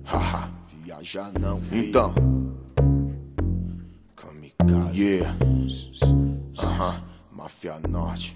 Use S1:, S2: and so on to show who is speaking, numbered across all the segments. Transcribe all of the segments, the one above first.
S1: Haha, viaja não, filho. Então, Kamikaze, yeah. Máfia Norte.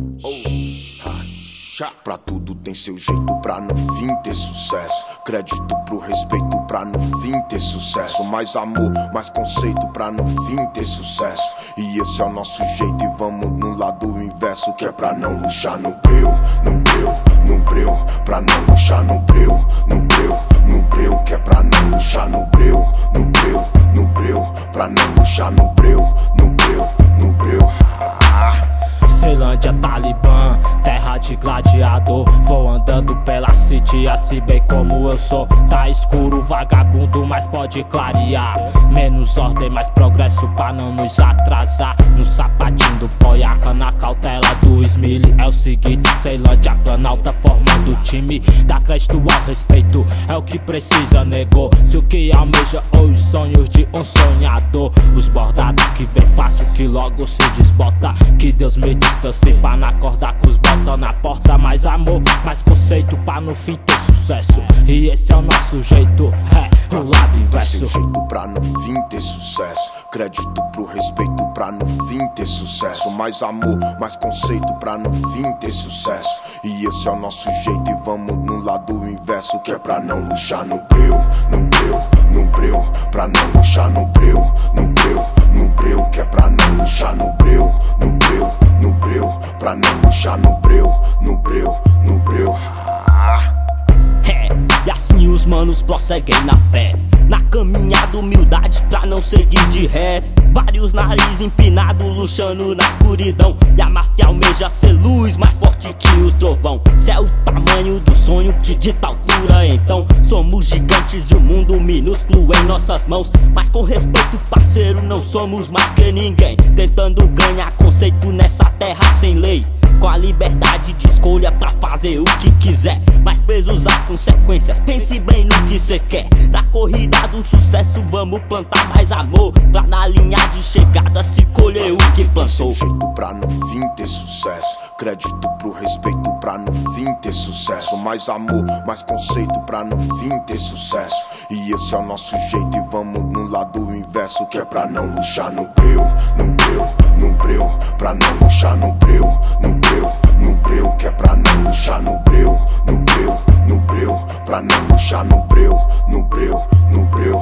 S1: Pra tudo tem seu jeito, pra no fim ter sucesso. Crédito pro respeito, pra no fim ter sucesso. Mais amor, mais conceito, pra no fim ter sucesso. E esse é o nosso jeito, e vamos no lado inverso, que é pra não luxar no breu, no breu, no breu. Pra não luxar no breu, no breu, no breu. Que é pra não luxar no breu, no breu, no breu. Pra não luxar no breu, no breu, no breu.
S2: Ceilândia, Talibã, terra de gladiador. Vou andando pela city, assim bem como eu sou. Tá escuro, vagabundo, mas pode clarear. Menos ordem, mais progresso pra não nos atrasar. No sapatinho do Poiaca, na cautela do Smiley. É o seguinte, Ceilândia, Planalta formando o time. Dá crédito ao respeito, é o que precisa, negou. Se o que almeja ou os sonhos de um sonhador. Os bordados que vem fácil, que logo se desbota. Que Deus me distancie pra não acordar com os botão na porta. Mais amor, mais conceito pra no fim ter sucesso. E esse é o nosso jeito, é o lado inverso.
S1: Seu jeito pra no fim ter sucesso. Crédito pro respeito pra no fim ter sucesso. Mais amor, mais conceito pra no fim ter sucesso. E esse é o nosso jeito, e vamos no lado inverso, que é pra não luxar no breu, no breu, no breu. Pra não luxar no breu, no breu, no breu. Que é pra não luxar no breu, no breu, no breu. Pra não luxar no breu, no breu, no breu.
S2: E assim os manos prosseguem na fé, na caminhada humildade pra não seguir de ré. Vários nariz empinado luxando na escuridão. E a máfia almeja ser luz mais forte que o trovão. Se é o tamanho do sonho que dita altura, então somos gigantes e o mundo minúsculo em nossas mãos. Mas com respeito, parceiro, não somos mais que ninguém. Tentando ganhar conceito nessa terra sem lei, com a liberdade de escolha pra fazer o que quiser. Mas pesos as consequências, pense bem no que cê quer. Da corrida do sucesso vamos plantar mais amor, pra na linha de chegada se colher o que plantou.
S1: Jeito pra no fim ter sucesso. Crédito pro respeito pra no fim ter sucesso. Mais amor, mais conceito pra no fim ter sucesso. E esse é o nosso jeito, e vamos no lado inverso, que é pra não luxar no breu, no breu, no breu. Pra não luxar no breu, no breu, no breu. Que é pra não luxar no breu, no breu, no breu. Pra não luxar no breu, no breu, no breu.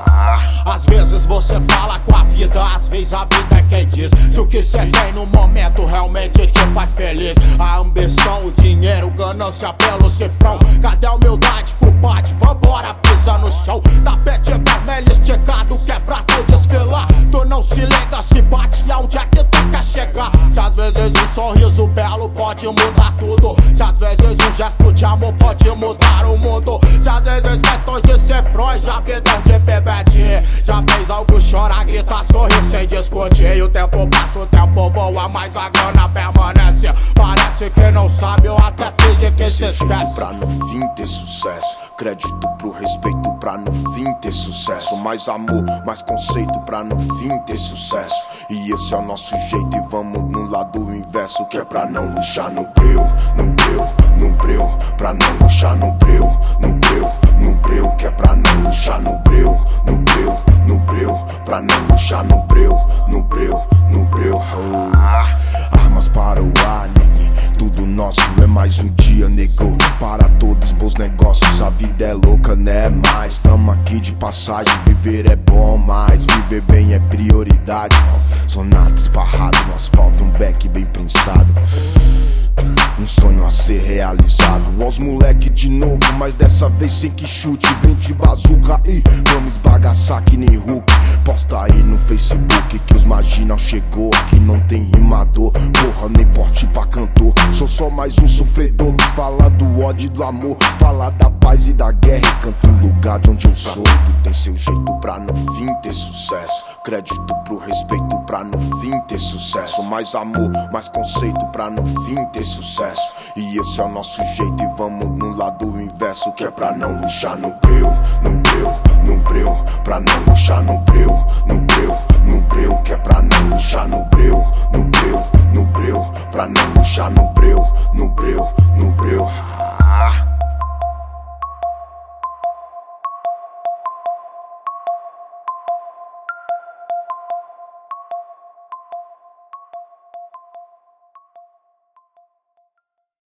S3: Às vezes você fala com a vida, às vezes a vida é quem diz. Se o que cê tem no momento realmente te faz feliz. A ambição, o dinheiro, ganância pelo cifrão. Cadê a humildade, culpade? Vambora, pisa no chão. Tapete vermelho esticado, quebra tu desfilar. Tu não se liga, se bate aonde é que tu quer chegar. Se às vezes um sorriso belo pode mudar tudo. Se às vezes um gesto de amor pode mudar o mundo. Se às vezes questões de ser Freud, já pidão de pebete. Já fez algo chorar, grita, sorrir sem discutir. E o tempo passa, o tempo voa, mas a grana permanece. Parece que não sabe, ou até finge que se esquece.
S1: Pra no fim ter sucesso. Crédito pro respeito pra no fim ter sucesso. Mais amor, mais conceito pra no fim ter sucesso. E esse é o nosso jeito, e vamos no lado inverso, que é pra não luxar no breu, no breu, no breu. Pra não luxar no breu, no breu, no breu. Que é pra não luxar no breu, no breu, no breu. Pra não luxar no breu, no breu, no breu. Armas para o ar, negue. Tudo nosso é mais um dia, negou. Para todos bons negócios, a vida é louca, né? Mas tamo aqui de passagem, viver é bom, mas viver bem é prioridade. Sonata esparrado no asfalto, um back bem pensado. Um sonho a ser realizado. Aos moleque de novo, mas dessa vez sem que chute. Vem de bazuca e vamos bagaçar que nem Hulk. Posta aí no Facebook que os marginal chegou. Aqui não tem rimador, porra, nem porte pra cantor. Sou só mais um sofredor que fala do ódio e do amor. Fala da paz e da guerra e canto o lugar de onde eu sou. Tem seu jeito pra no fim ter sucesso. Crédito pro respeito pra no fim ter sucesso. Mais amor, mais conceito pra no fim ter sucesso. E esse é o nosso jeito, e vamos no lado inverso, que é pra não luxar no breu, no breu, no breu. Pra não luxar no breu, no breu, no breu. Que é pra não luxar no breu, no breu, no breu. Pra não luxar no breu, no breu,